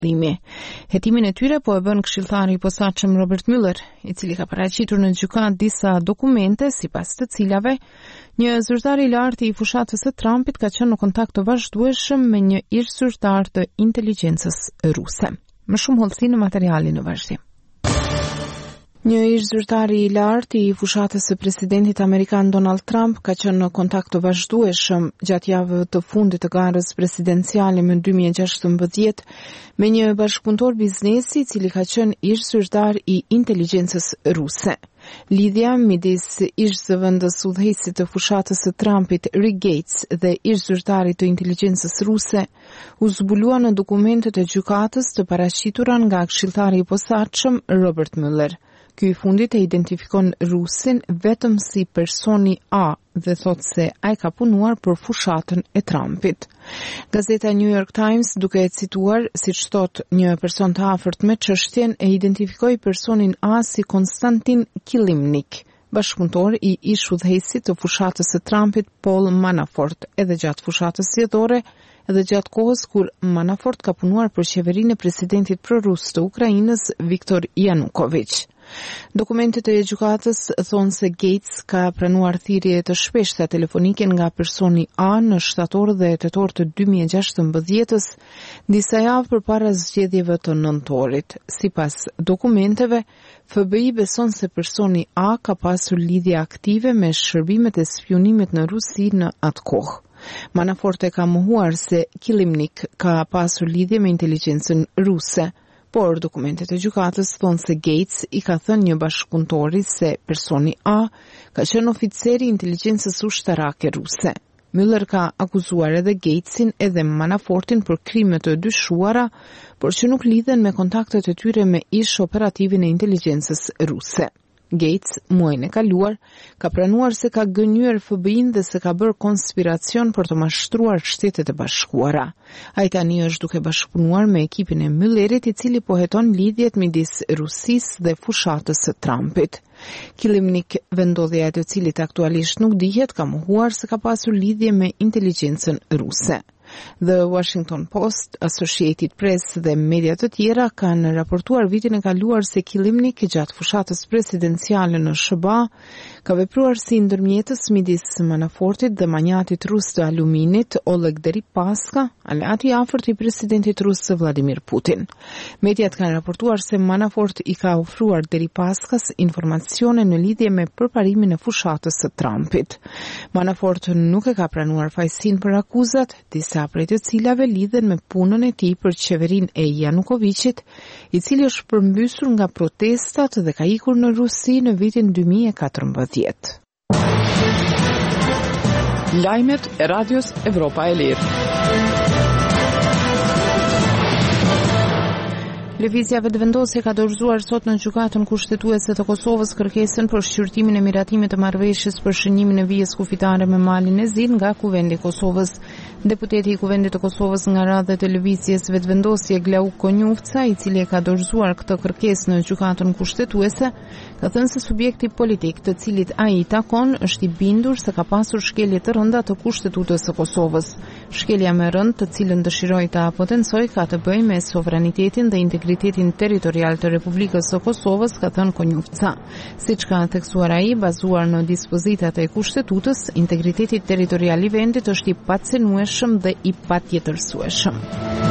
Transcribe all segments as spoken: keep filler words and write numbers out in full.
Limi. Hetimin e tyre po e bën këshilltari i posaçëm Robert Mueller, i cili ka paraqitur në gjykatë disa dokumente sipas të cilave një zyrtar i lartë i fushatës së Trumpit ka qenë në kontakt të vazhdueshëm me një ish zyrtar të inteligjencës ruse. Më shumë hollësi në materialin në vazhdim. Një ish zyrtari i lartë i fushatës së presidentit amerikan Donald Trump ka qenë në kontakt të vazhdueshëm gjatë javëve të fundit të garës presidenciale më dy mijë e gjashtëmbëdhjetë me një bashkëpunëtor biznesi i cili ka qenë ish zyrtar i inteligjencës ruse. Lidhja midis ish zëvendës udhëheqësit të fushatës së Trumpit Rick Gates dhe ish zyrtarit të inteligjencës ruse u zbulua në dokumentet e gjykatës të paraqitura nga këshilltari i posaçëm Robert Mueller. Ky i fundit e identifikon rusin vetëm si personi A dhe thot se ai ka punuar për fushatën e Trumpit. Gazeta New York Times, duke e cituar, siç thot një person të afërt me çështjen, e identifikoi personin A si Konstantin Kilimnik, bashkëpunëtor i ish udhëheqësit të fushatës së Trumpit Paul Manafort, edhe gjatë fushatës zgjedhore, edhe gjatë kohës kur Manafort ka punuar për qeverinë e presidentit prorus të Ukrainës Viktor Yanukovych. Dokumentet e gjykatës thonë se Gates ka pranuar thirrje të shpeshta telefonike nga personi A në shtator dhe tetor të dy mijë e gjashtëmbëdhjetës, disa javë përpara zgjedhjeve të nëntorit. Sipas dokumenteve, F B I beson se personi A ka pasur lidhje aktive me shërbimet e spionimit në Rusi në atë kohë. Manafort e ka mohuar se Kilimnik ka pasur lidhje me inteligjencën ruse, por dokumentet e gjykatës thonë se Gates i ka thënë një bashkëpunëtori se personi A ka qenë oficeri i inteligjencës ushtarake ruse. Mueller ka akuzuar edhe Gatesin edhe Manafortin për krime të dyshuara, por që nuk lidhen me kontaktet e tyre me ish operativin e inteligjencës ruse. Gates, muajin e kaluar, ka pranuar se ka gënyer F B I-n dhe se ka bërë konspiracion për të mashtruar Shtetet e Bashkuara. Ai tani është duke bashkëpunuar me ekipin e Muellerit, i cili po heton lidhjet midis Rusisë dhe fushatës së Trumpit. Kilimnik, vendodhja e të cilit aktualisht nuk dihet, ka mohuar se ka pasur lidhje me inteligjencën ruse. The Washington Post, Associated Press dhe media të tjera kanë raportuar vitin e kaluar se Kilimnik gjatë fushatës presidenciale në S B A ka vepruar si ndërmjetës midis Manafortit dhe manjatit rus të aluminit Oleg Deripaska, aleati i afërt i presidentit rus Vladimir Putin. Mediat kanë raportuar se Manafort i ka ofruar Deripaskas informacione në lidhje me përparimin e fushatës së Trumpit. Manafort nuk e ka pranuar fajsin për akuzat, disa prej të cilave lidhen me punën e tij për qeverinë e Yanukovichit, i cili është përmbysur nga protestat dhe ka ikur në Rusi në vitin dy mijë e katërmbëdhjetë. Lajmet e Radios Evropa e Lirë. Lëvizja vetëvendosje ka dorëzuar sot në gjykatën kushtetuese të Kosovës kërkesën për shqyrtimin e miratimit të marrëveshjes për shënimin e vijës kufitare me malin e Zi nga Kuvendi i Kosovës. Deputeti i Kuvendit të Kosovës nga radhët e lëvizjes vetëvendosje Glauk Konjufca, i cili e ka dorëzuar këtë kërkesë në gjykatën kushtetuese, ka thënë se subjekti politik të cilit ai i takon është i bindur se ka pasur shkelje të rënda të Kushtetutës së Kosovës. Shkelja më e rëndë, të cilën dëshiroi ta potencoj, ka të bëjë me sovranitetin dhe integritetin territorial të Republikës së Kosovës, ka thënë Konjufca. Siç ka theksuar ai, bazuar në dispozitat e Kushtetutës, integriteti territorial i vendit është i pacenueshëm dhe i patjetërsueshëm.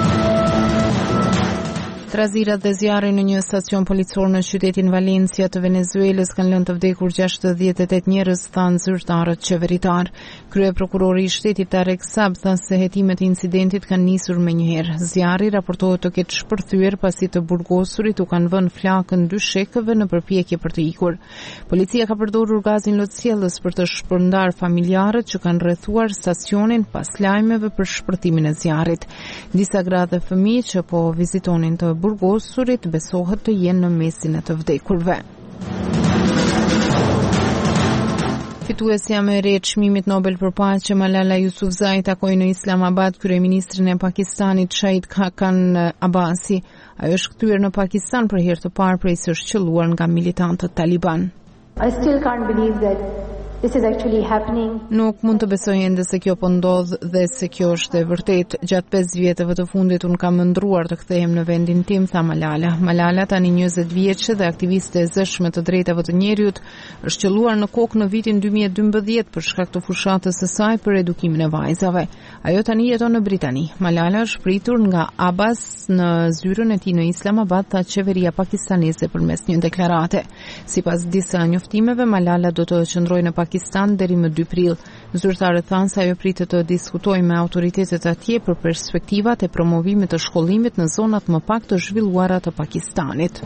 Trazirat dhe zjarri në një stacion policor në qytetin Valencia të Venezuelës kanë lënë të vdekur gjashtëdhjetë e tetë njerëz, thanë zyrtarët qeveritar. Kryeprokurori i shtetit Tarek Saab tha se hetimet e incidentit kanë nisur menjëherë. Zjarri raportohet të ketë shpërthyer pasi të burgosurit u kanë vënë flakën dy shekëve në përpjekje për të ikur. Policia ka përdorur gazin lotësjellës për të shpërndar familjarët që kanë rrethuar stacionin pas lajmeve për shpërtimin e zjarrit. Disa gra dhe fëmijë që po vizitonin të burgosurit besohet të jenë në mesin e të vdekurve. Fituesja më e re e çmimit Nobel për paqe Malala Yousafzai takoi në Islamabad kryeministrin e Pakistanit Shahid Khan Abbasi. Ajo është kthyer në Pakistan për herë të parë prej se është qelluar nga militantët Taliban. I still can't believe that this is actually happening. Nuk mund të besoj ende se kjo po ndodh dhe se kjo është e vërtet. Gjatë pesë vjetëve të fundit unë kam ëndruar të kthehem në vendin tim, tha Malala. Malala, tani njëzet vjeçë dhe aktiviste e zëshme të drejtave të njerëzit, është qelluar në kokë në vitin dy mijë e dymbëdhjetë për shkak të fushatës së saj për edukimin e vajzave. Ajo tani jeton në Britani. Malala është pritur nga Abbas në zyrën e tij në Islamabad, tha qeveria pakistaneze përmes një deklarate. Sipas disa njoftimeve, Malala do të qëndrojë në Pakistan deri më dy prill. Zyrtarët thanë se ajo pritet të diskutojë me autoritetet atje për perspektivat e promovimit të shkollimit në zonat më pak të zhvilluara të Pakistanit.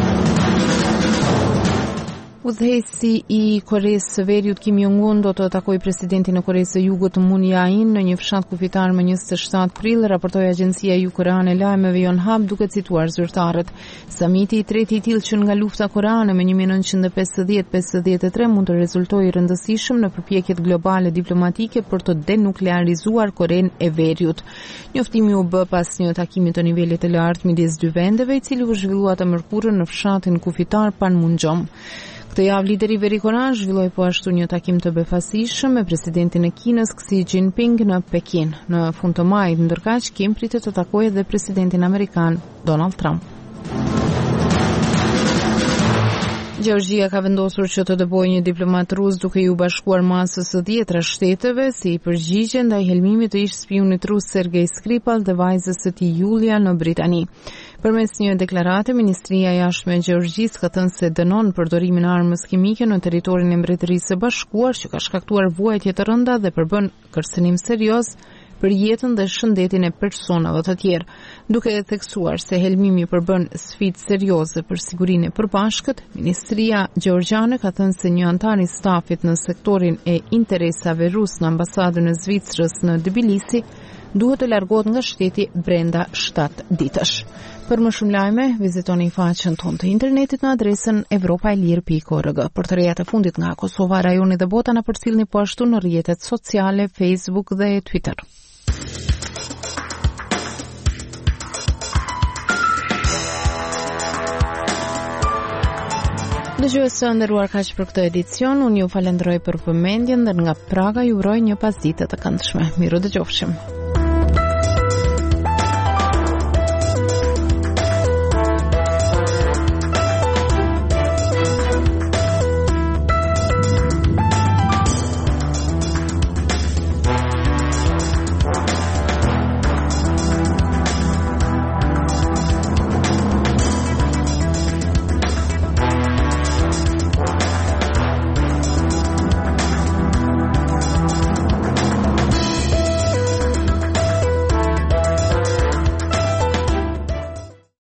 Udhëheqësi i Koresë së Veriut Kim Jong-un do të takojë presidentin e Koresë së Jugut Moon Jae-in në një fshat kufitar më njëzet e shtatë prill, raportoi agjencia jugkoreane e lajmeve Yonhap duke cituar zyrtarët. Samiti i tretë i tillë që nga lufta koreane më një mijë e nëntëqind e pesëdhjetë pesëdhjetë e tre mund të rezultojë i rëndësishëm në përpjekjet globale diplomatike për të denuklearizuar Korenë e Veriut. Njoftimi u bë pas një takimi të nivelit të lartë midis dy vendeve, i cili u zhvillua të mërkurën në fshatin kufitar Panmunjom. Këtë javë lideri verikorean zhvilloi po ashtu një takim të befasishëm me presidentin e Kinës Xi Jinping në Pekin. Në fund të majit, ndërkaq Kim pritet të takojë edhe presidentin amerikan Donald Trump. Gjeorgjia ka vendosur që të dëbojë një diplomat rus duke iu bashkuar masës së dhjetra shteteve si përgjigje ndaj helmimit të ish spionit rus Sergej Skripal dhe vajzës së tij Julia në Britani. Përmes një deklarate, Ministria e Jashtme e Gjeorgjisë ka thënë se dënon përdorimin e armës kimike në territorin e Mbretërisë së Bashkuar, që ka shkaktuar vuajtje të rënda dhe përbën kërcënim serioz për jetën dhe shëndetin e personave të tjerë, duke theksuar se helmimi përbën sfidë serioze për sigurinë e përbashkët. Ministria gjeorgjane ka thënë se një antar i stafit në sektorin e interesave rus në ambasadën e Zvicrës në Tbilisi duhet të largohet nga shteti brenda shtatë ditësh. Për më shumë lajme, vizitoni faqen tonë të internetit në adresën evropaelir pikë org. Për të rejat e fundit nga Kosova, rajoni dhe bota, na përcjellni po ashtu në rrjetet sociale, Facebook dhe Twitter. Dëgjues të nderuar, kaq për këtë edicion. Unë ju falenderoj për vëmendjen dhe nga Praga ju uroj një pasditë të këndshme. Miru dëgjofshim.